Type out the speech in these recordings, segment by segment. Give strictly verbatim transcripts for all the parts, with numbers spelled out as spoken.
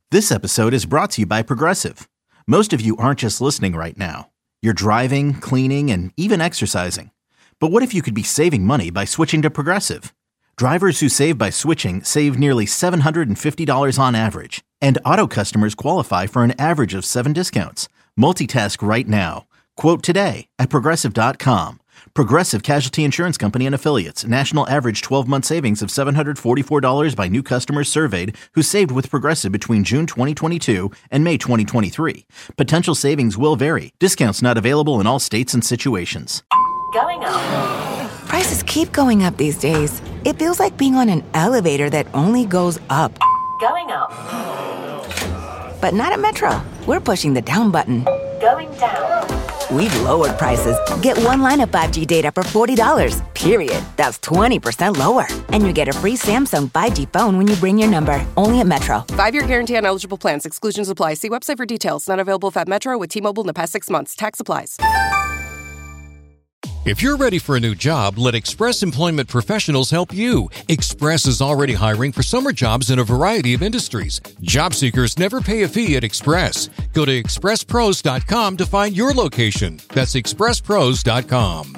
This episode is brought to you by Progressive. Most of you aren't just listening right now. You're driving, cleaning, and even exercising. But what if you could be saving money by switching to Progressive? Drivers who save by switching save nearly seven hundred fifty dollars on average. And auto customers qualify for an average of seven discounts. Multitask right now. Quote today at Progressive dot com. Progressive Casualty Insurance Company and Affiliates. National average twelve-month savings of seven hundred forty-four dollars by new customers surveyed who saved with Progressive between June twenty twenty-two and May twenty twenty-three. Potential savings will vary. Discounts not available in all states and situations. Going up. Prices keep going up these days. It feels like being on an elevator that only goes up. Going up. But not at Metro. We're pushing the down button. Going down. We've lowered prices. Get one line of five G data for forty dollars, period. That's twenty percent lower. And you get a free Samsung five G phone when you bring your number. Only at Metro. Five-year guarantee on eligible plans. Exclusions apply. See website for details. Not available at Metro with T-Mobile in the past six months. Tax applies. If you're ready for a new job, let Express Employment Professionals help you. Express is already hiring for summer jobs in a variety of industries. Job seekers never pay a fee at Express. Go to express pros dot com to find your location. That's express pros dot com.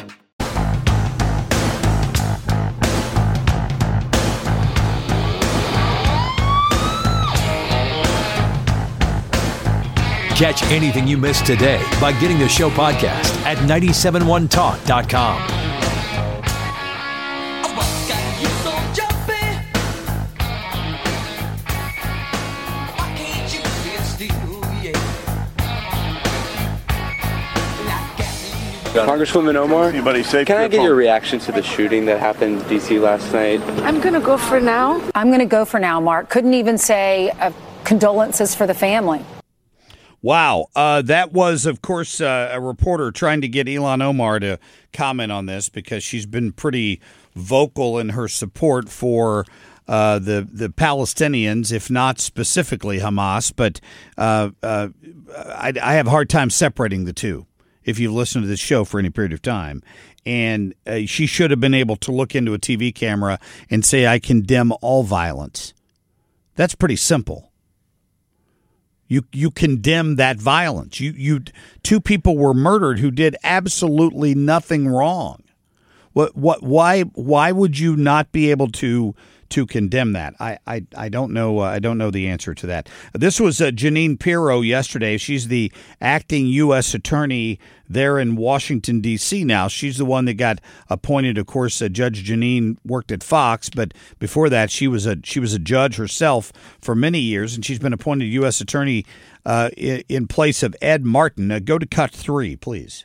Catch anything you missed today by getting the show podcast at nine seven one talk dot com. Congresswoman Omar, anybody safe? Can I get your reaction to the shooting that happened in D C last night? I'm going to go for now. I'm going to go for now, Mark. Couldn't even say uh, condolences for the family. Wow. Uh, that was, of course, uh, a reporter trying to get Ilhan Omar to comment on this because she's been pretty vocal in her support for uh, the the Palestinians, if not specifically Hamas. But uh, uh, I, I have a hard time separating the two if you've listened to this show for any period of time. And uh, she should have been able to look into a T V camera and say, I condemn all violence. That's pretty simple. You you condemn that violence. You you two people were murdered who did absolutely nothing wrong. What what why why would you not be able to to condemn that? I I, I don't know. Uh, I don't know the answer to that. This was uh, Jeanine Pirro yesterday. She's the acting U S attorney there in Washington, D C now. She's the one that got appointed. Of course, uh, Judge Jeanine worked at Fox, but before that, she was a she was a judge herself for many years, and she's been appointed U S attorney uh, in, in place of Ed Martin. Uh, go to cut three, please.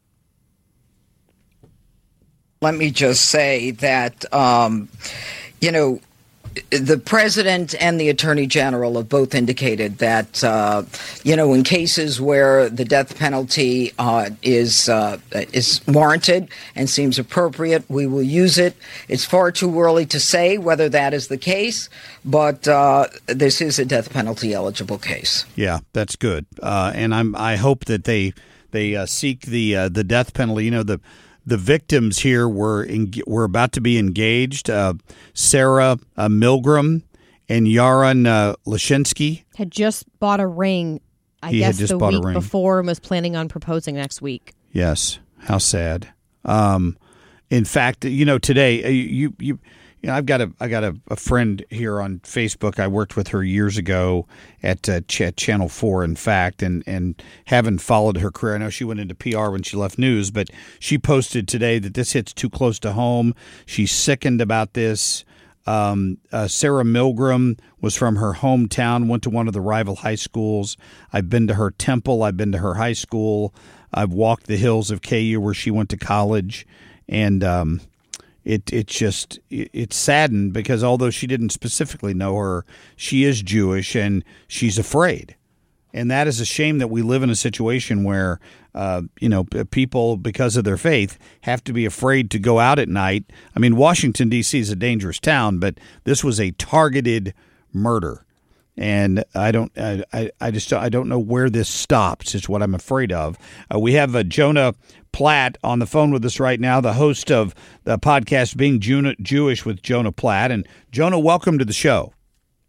Let me just say that, um, you know, the president and the attorney general have both indicated that, uh, you know, in cases where the death penalty uh, is uh, is warranted and seems appropriate, we will use it. It's far too early to say whether that is the case, but uh, this is a death penalty eligible case. Yeah, that's good, uh, and I'm I hope that they they uh, seek the uh, the death penalty. You know, the. The victims here were in, were about to be engaged. Uh, Sarah uh, Milgram and Yaron uh, Lashinsky had just bought a ring, I he guess, the week ring. before and was planning on proposing next week. Yes. How sad. Um, in fact, you know, today, uh, you you you know, I've got a I got a, a friend here on Facebook. I worked with her years ago at uh, Ch- Channel four, in fact, and, and haven't followed her career. I know she went into P R when she left news, but she posted today that this hits too close to home. She's sickened about this. Um, uh, Sarah Milgram was from her hometown, went to one of the rival high schools. I've been to her temple. I've been to her high school. I've walked the hills of K U where she went to college, and um, It it just it, it's saddened because although she didn't specifically know her, she is Jewish and she's afraid, and that is a shame that we live in a situation where uh, you know people because of their faith have to be afraid to go out at night. I mean, Washington D C is a dangerous town, but this was a targeted murder, and I don't I I just I don't know where this stops. Is what I'm afraid of. Uh, we have uh, Jonah Platt on the phone with us right now, the host of the podcast Being Jew- Jewish with Jonah Platt. And Jonah, welcome to the show.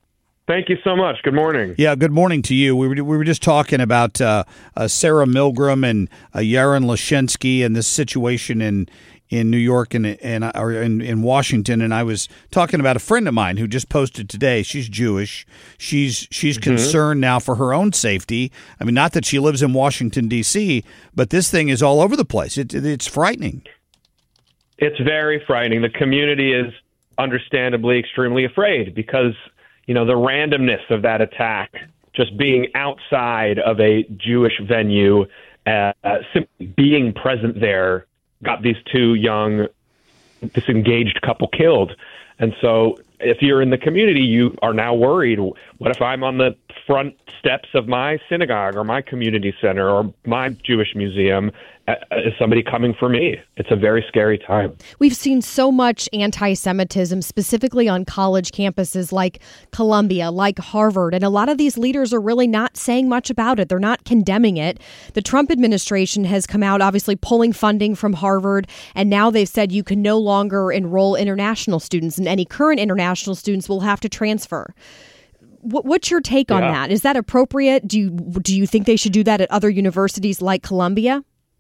Thank you so much. Good morning. Yeah, good morning to you. We were we were just talking about uh, uh, Sarah Milgram and uh, Yaron Lashinsky and this situation in in New York and and or in, in Washington. And I was talking about a friend of mine who just posted today. She's Jewish. She's she's mm-hmm. concerned now for her own safety. I mean, not that she lives in Washington D C, but this thing is all over the place. It, it, it's frightening. It's very frightening. The community is understandably extremely afraid because, you know, the randomness of that attack, just being outside of a Jewish venue, uh, simply being present there, got these two young, disengaged couple killed. And so if you're in the community, you are now worried, what if I'm on the front steps of my synagogue or my community center or my Jewish museum? Uh, is somebody coming for me? It's a very scary time. We've seen so much anti-Semitism, specifically on college campuses like Columbia, like Harvard, and a lot of these leaders are really not saying much about it. They're not condemning it. The Trump administration has come out, obviously pulling funding from Harvard, and now they've said you can no longer enroll international students, and any current international students will have to transfer. What's your take on yeah. that? Is that appropriate? Do you do you think they should do that at other universities like Columbia?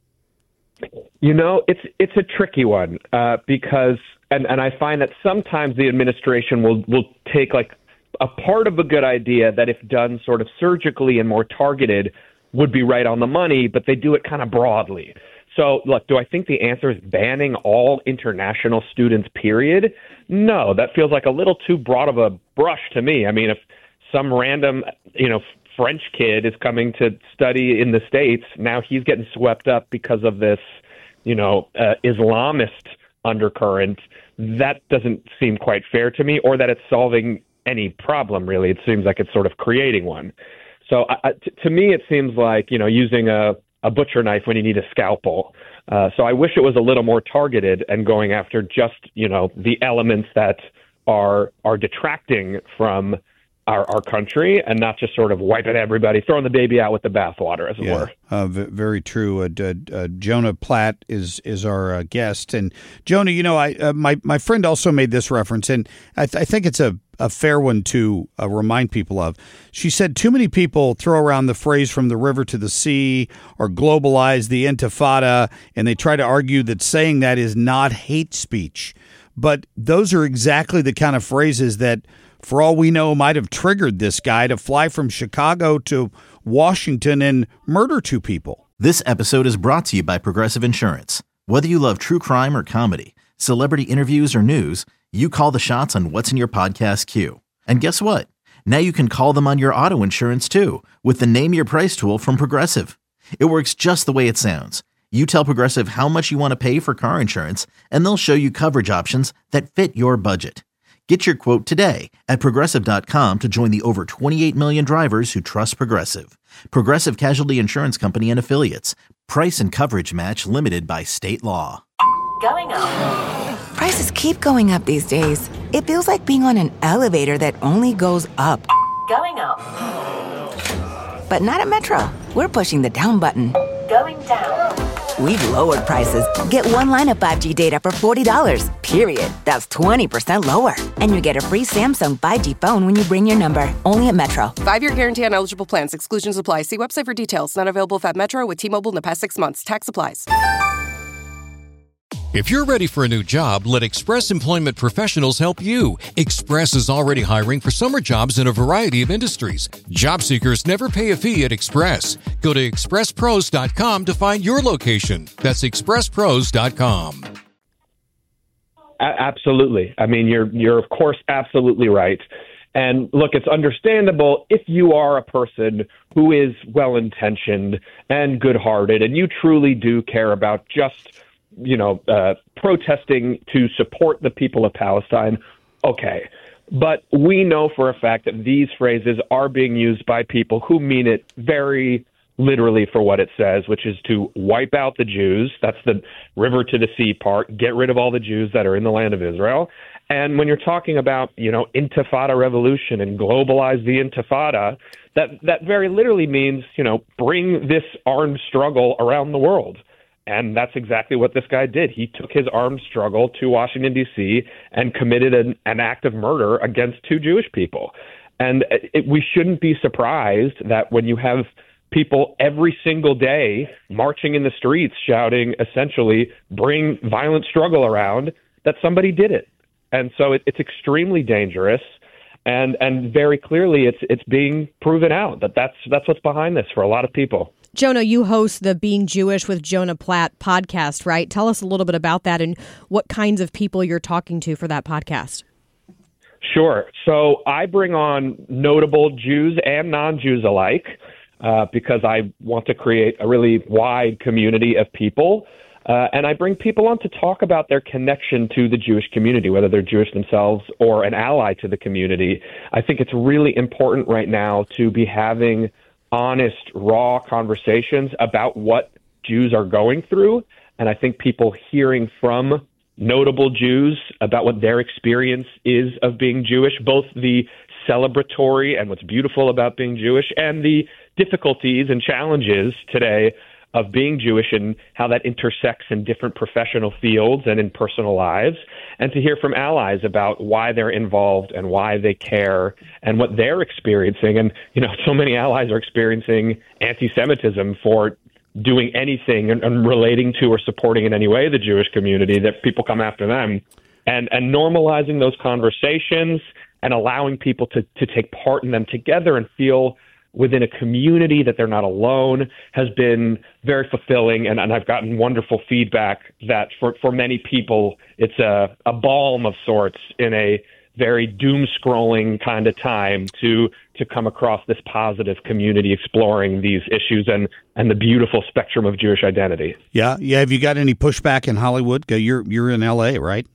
You know, it's it's a tricky one uh, because, and, and I find that sometimes the administration will, will take like a part of a good idea that if done sort of surgically and more targeted would be right on the money, but they do it kind of broadly. So, look, do I think the answer is banning all international students, period? No, that feels like a little too broad of a brush to me. I mean, if some random, you know, French kid is coming to study in the States, now he's getting swept up because of this, you know, uh, Islamist undercurrent. That doesn't seem quite fair to me, or that it's solving any problem, really. It seems like it's sort of creating one. So uh, t- to me, it seems like, you know, using a, a butcher knife when you need a scalpel. Uh, so I wish it was a little more targeted and going after just, you know, the elements that are are detracting from Our, our country, and not just sort of wiping everybody, throwing the baby out with the bathwater, as it yeah, were. Uh, v- very true. Uh, d- uh, Jonah Platt is is our uh, guest, and Jonah, you know, I uh, my my friend also made this reference, and I, th- I think it's a, a fair one to uh, remind people of. She said too many people throw around the phrase "from the river to the sea" or globalize the Intifada, and they try to argue that saying that is not hate speech. But those are exactly the kind of phrases that, for all we know, might have triggered this guy to fly from Chicago to Washington and murder two people. This episode is brought to you by Progressive Insurance. Whether you love true crime or comedy, celebrity interviews or news, you call the shots on what's in your podcast queue. And guess what? Now you can call them on your auto insurance too with the Name Your Price tool from Progressive. It works just the way it sounds. You tell Progressive how much you want to pay for car insurance, and they'll show you coverage options that fit your budget. Get your quote today at Progressive dot com to join the over twenty-eight million drivers who trust Progressive. Progressive Casualty Insurance Company and Affiliates. Price and coverage match limited by state law. Going up. Prices keep going up these days. It feels like being on an elevator that only goes up. Going up. But not at Metro. We're pushing the down button. Going down. We've lowered prices. Get one line of five G data for forty dollars, period. That's twenty percent lower. And you get a free Samsung five G phone when you bring your number. Only at Metro. Five-year guarantee on eligible plans. Exclusions apply. See website for details. Not available if at Metro with T-Mobile in the past six months. Tax applies. If you're ready for a new job, let Express Employment Professionals help you. Express is already hiring for summer jobs in a variety of industries. Job seekers never pay a fee at Express. Go to express pros dot com to find your location. That's express pros dot com. A- absolutely. I mean, you're you're of course absolutely right. And look, it's understandable if you are a person who is well-intentioned and good-hearted, and you truly do care about just, you know, uh, protesting to support the people of Palestine, okay. But we know for a fact that these phrases are being used by people who mean it very literally for what it says, which is to wipe out the Jews. That's the river to the sea part. Get rid of all the Jews that are in the land of Israel. And when you're talking about, you know, Intifada revolution and globalize the Intifada, that, that very literally means, you know, bring this armed struggle around the world. And that's exactly what this guy did. He took his armed struggle to Washington, D C, and committed an, an act of murder against two Jewish people. And it, we shouldn't be surprised that when you have people every single day marching in the streets shouting, essentially, bring violent struggle around, that somebody did it. And so it, it's extremely dangerous. And and very clearly, it's it's being proven out that that's, that's what's behind this for a lot of people. Jonah, you host the Being Jewish with Jonah Platt podcast, right? Tell us a little bit about that and what kinds of people you're talking to for that podcast. Sure. So I bring on notable Jews and non-Jews alike uh, because I want to create a really wide community of people. Uh, and I bring people on to talk about their connection to the Jewish community, whether they're Jewish themselves or an ally to the community. I think it's really important right now to be having honest, raw conversations about what Jews are going through. And I think people hearing from notable Jews about what their experience is of being Jewish, both the celebratory and what's beautiful about being Jewish and the difficulties and challenges today of being Jewish and how that intersects in different professional fields and in personal lives, and to hear from allies about why they're involved and why they care and what they're experiencing. And, you know, so many allies are experiencing anti-Semitism for doing anything and, and relating to or supporting in any way the Jewish community, that people come after them. And, and normalizing those conversations and allowing people to, to take part in them together and feel within a community that they're not alone has been very fulfilling. And, and I've gotten wonderful feedback that for, for many people, it's a, a balm of sorts in a very doom-scrolling kind of time to to come across this positive community exploring these issues and, and the beautiful spectrum of Jewish identity. Yeah, yeah. Have you got any pushback in Hollywood? You're you're in L A, right?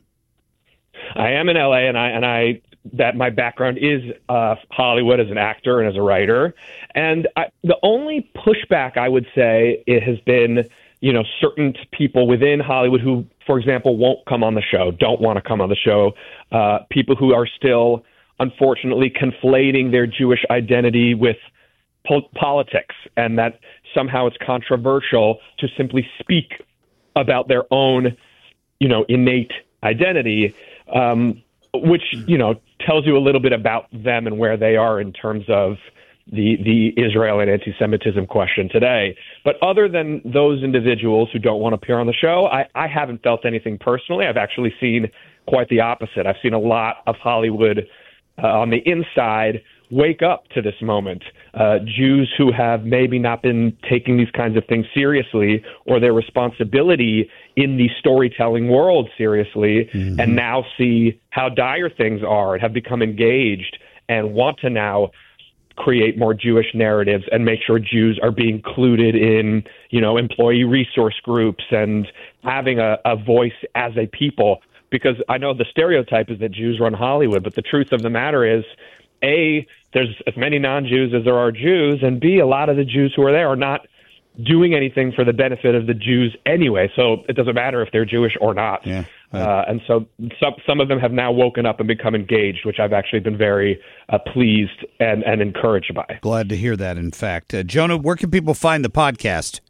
I am in L A, and I and I that my background is uh, Hollywood as an actor and as a writer. And I, the only pushback I would say it has been, you know, certain people within Hollywood who, for example, won't come on the show, don't want to come on the show, uh, people who are still, unfortunately, conflating their Jewish identity with po- politics, and that somehow it's controversial to simply speak about their own, you know, innate identity, um, which, you know, tells you a little bit about them and where they are in terms of the the Israel and anti-Semitism question today. But other than those individuals who don't want to appear on the show, I, I haven't felt anything personally. I've actually seen quite the opposite. I've seen a lot of Hollywood uh, on the inside wake up to this moment. Uh, Jews who have maybe not been taking these kinds of things seriously or their responsibility in the storytelling world seriously, mm-hmm. and now see how dire things are and have become engaged and want to now create more Jewish narratives and make sure Jews are being included in, you know, employee resource groups and having a, a voice as a people. Because I know the stereotype is that Jews run Hollywood, but the truth of the matter is, A, there's as many non-Jews as there are Jews, and B, a lot of the Jews who are there are not doing anything for the benefit of the Jews anyway, so it doesn't matter if they're Jewish or not. Yeah, right. uh, and so some some of them have now woken up and become engaged, which I've actually been very uh, pleased and, and encouraged by. Glad to hear that, in fact. Uh, Jonah, where can people find the podcast?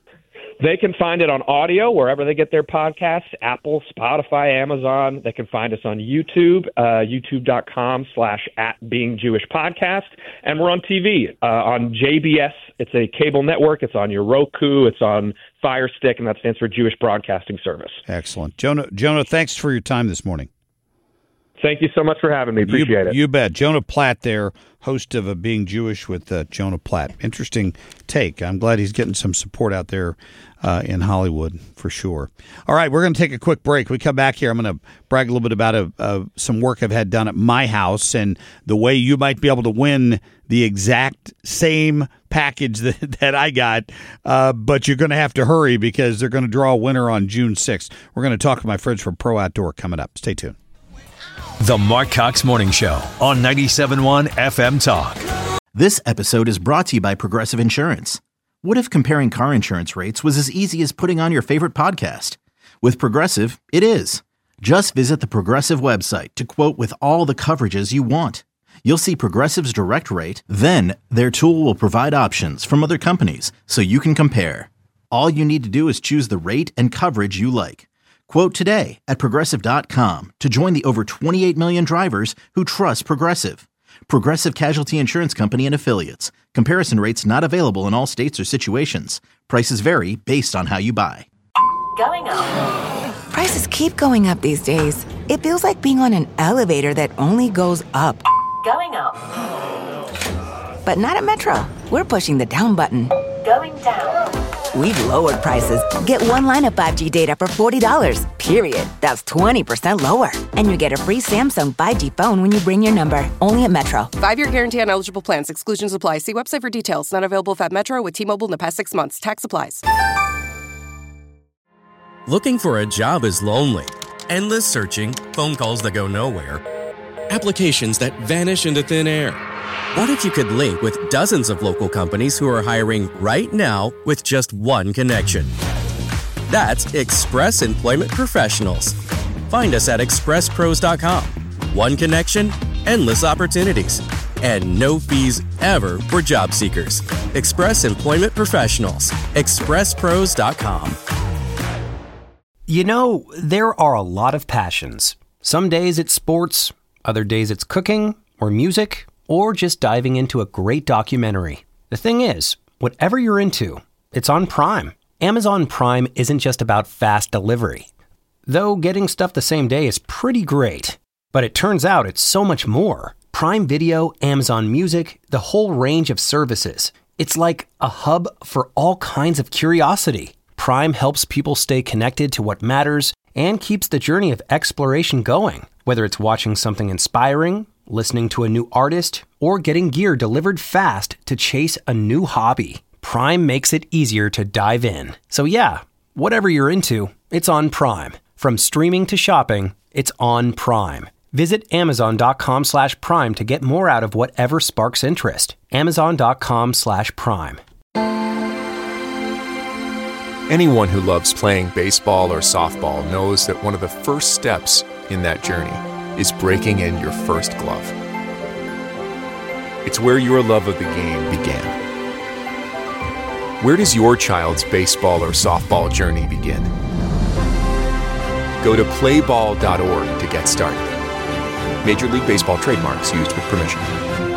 They can find it on audio wherever they get their podcasts, Apple, Spotify, Amazon. They can find us on YouTube, uh, youtube.com slash at Being Jewish Podcast. And we're on T V uh, on J B S. It's a cable network. It's on your Roku. It's on Fire Stick, and that stands for Jewish Broadcasting Service. Excellent. Jonah, Jonah, thanks for your time this morning. Thank you so much for having me. Appreciate you, it. You bet. Jonah Platt there, host of a Being Jewish with uh, Jonah Platt. Interesting take. I'm glad he's getting some support out there uh, in Hollywood for sure. All right, we're going to take a quick break. We come back here. I'm going to brag a little bit about a, a, some work I've had done at my house and the way you might be able to win the exact same package that, that I got, uh, but you're going to have to hurry because they're going to draw a winner on June sixth. We're going to talk to my friends from Pro Outdoor coming up. Stay tuned. The Mark Cox Morning Show on ninety-seven point one F M Talk. This episode is brought to you by Progressive Insurance. What if comparing car insurance rates was as easy as putting on your favorite podcast? With Progressive, it is. Just visit the Progressive website to quote with all the coverages you want. You'll see Progressive's direct rate, then their tool will provide options from other companies so you can compare. All you need to do is choose the rate and coverage you like. Quote today at Progressive dot com to join the over twenty-eight million drivers who trust Progressive. Progressive Casualty Insurance Company and Affiliates. Comparison rates not available in all states or situations. Prices vary based on how you buy. Going up. Prices keep going up these days. It feels like being on an elevator that only goes up. Going up. But not at Metro. We're pushing the down button. Going down. We've lowered prices. Get one line of five G data for forty dollars, period. That's twenty percent lower. And you get a free Samsung five G phone when you bring your number. Only at Metro. Five-year guarantee on eligible plans. Exclusions apply. See website for details. Not available if at Metro with T-Mobile in the past six months. Tax applies. Looking for a job is lonely. Endless searching, phone calls that go nowhere, applications that vanish into thin air. What if you could link with dozens of local companies who are hiring right now with just one connection? That's Express Employment Professionals. Find us at express pros dot com. One connection, endless opportunities, and no fees ever for job seekers. Express Employment Professionals. express pros dot com. You know, there are a lot of passions. Some days it's sports, other days it's cooking or music, or just diving into a great documentary. The thing is, whatever you're into, it's on Prime. Amazon Prime isn't just about fast delivery. Though getting stuff the same day is pretty great. But it turns out it's so much more. Prime Video, Amazon Music, the whole range of services. It's like a hub for all kinds of curiosity. Prime helps people stay connected to what matters and keeps the journey of exploration going. Whether it's watching something inspiring, listening to a new artist, or getting gear delivered fast to chase a new hobby, Prime makes it easier to dive in. So yeah, whatever you're into, it's on Prime. From streaming to shopping, it's on Prime. Visit amazon.com slash prime to get more out of whatever sparks interest. Amazon.com slash prime. Anyone who loves playing baseball or softball knows that one of the first steps in that journey is breaking in your first glove. It's where your love of the game began. Where does your child's baseball or softball journey begin? Go to play ball dot org to get started. Major League Baseball trademarks used with permission.